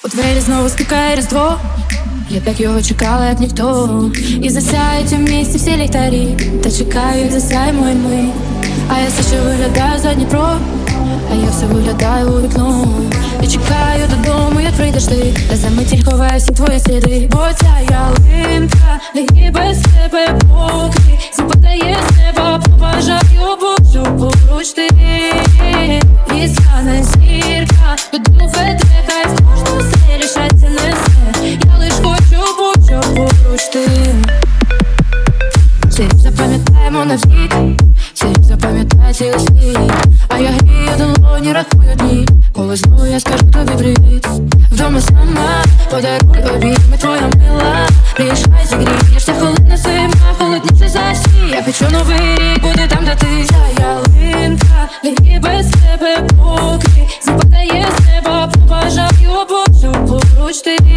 У двері знову стукає Різдво. Я так його чекала, як ніхто. І засяють у місті всі ліхтарі, та чекаю, як засяємо і ми. А я все ще виглядаю за Дніпро, а я все виглядаю у вікно. І чекаю додому, як прийдеш ти, та за мить ховаю всі твої сліди. Бо ця ялинка легкі без тебе поки западає з неба. Побажаю Божу поруч ти. І стане зірка, додому веде, хай з кожного селі щастя несе. Я лиш хочу Божу поруч ти. Всі запам'ятаємо навік, всі запам'ятає цілий світ. А я грію долоні, рахую дні, коли знову я скажу тобі привіт. Вдома сама, подаруй обійми, твоя мила. Приїжджай, зігрієшся, холодна зима, холодніше за всі. Я хочу новий рік, буде там, де ти. Ця ялинка, легкі без тебе поки западає з неба. Побажаю Божу поруч ти.